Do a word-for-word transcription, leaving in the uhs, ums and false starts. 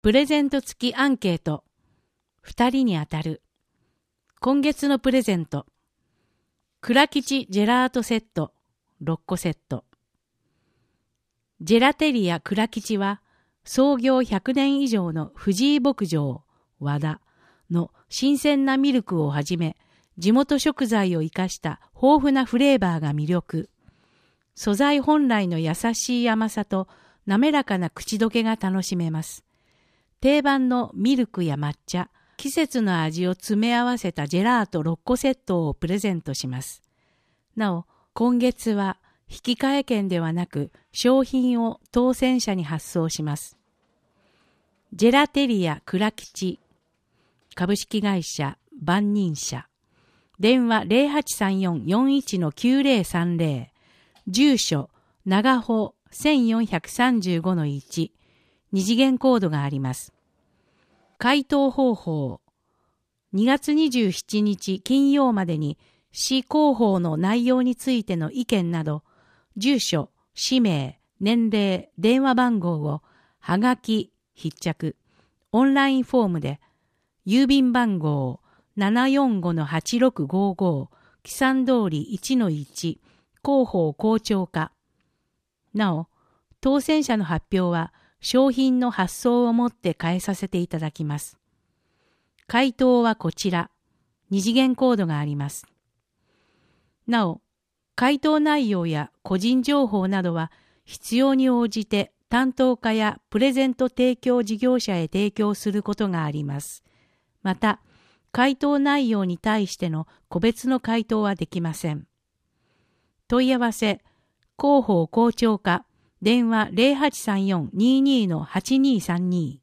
プレゼント付きアンケート。ふたりに当たる。今月のプレゼント。倉吉ジェラートセットろっこセット。ジェラテリア倉吉は創業ひゃくねん以上の藤井牧場和田の新鮮なミルクをはじめ、地元食材を生かした豊富なフレーバーが魅力。素材本来の優しい甘さと滑らかな口どけが楽しめます。定番のミルクや抹茶、季節の味を詰め合わせたジェラートろっこセットをプレゼントします。なお、今月は引換券ではなく商品を当選者に発送します。ジェラテリア倉吉株式会社万人社電話 ゼロはちさんよん よんいち きゅうゼロさんゼロ 住所長穂 せんよんひゃくさんじゅうごのいち二次元コードがあります。回答方法。にがつにじゅうしちにち金曜までに市広報の内容についての意見など、住所、氏名、年齢、電話番号をはがき、筆着、オンラインフォームで、郵便番号 ななよんごのはちろくごご 木山通り いちのいち 広報広聴課。なお、当選者の発表は、商品の発送をもって返させていただきます。回答はこちら。二次元コードがあります。なお、回答内容や個人情報などは必要に応じて担当課やプレゼント提供事業者へ提供することがあります。また、回答内容に対しての個別の回答はできません。問い合わせ、広報広聴課、電話 ゼロはちさんよん にーにーのはちにーさんに